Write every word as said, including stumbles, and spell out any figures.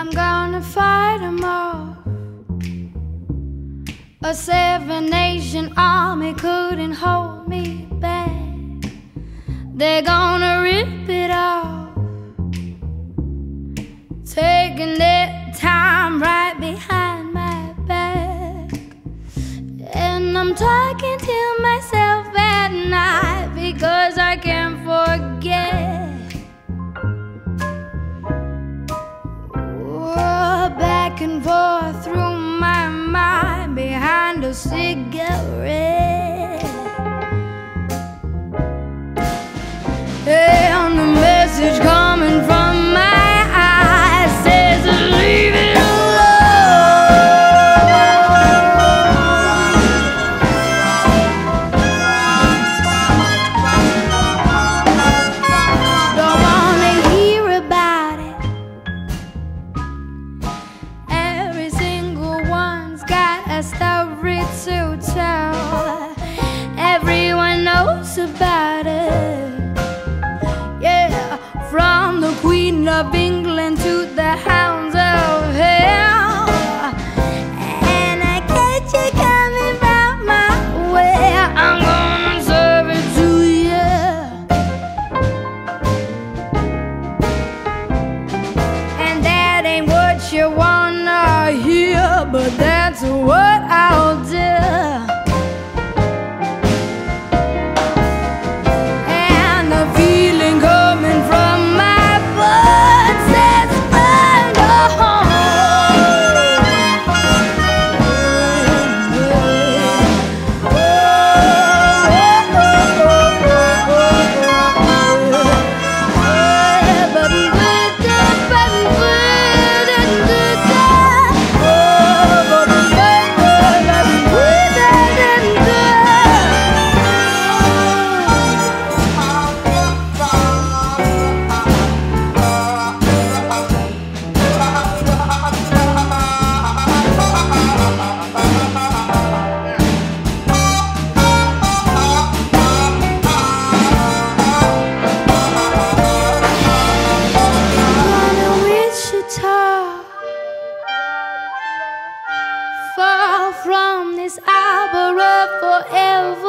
I'm gonna fight them off. A seven-nation army couldn't hold me back. They're gonna rip it off, taking their time right behind my back. And I'm talking to myself at night because I can't forget. Oh, back and forth through my mind behind a cigarette. And the message coming from my eyes says, leave it Don't wanna hear about it. Every single one's got a story to tell. Everyone knows about it. From the Queen of England to the hounds of hell. And I catch you coming round my way, I'm gonna serve it to you. And that ain't what you wanna hear, but that's what I'll do. Far from this arbor of forever.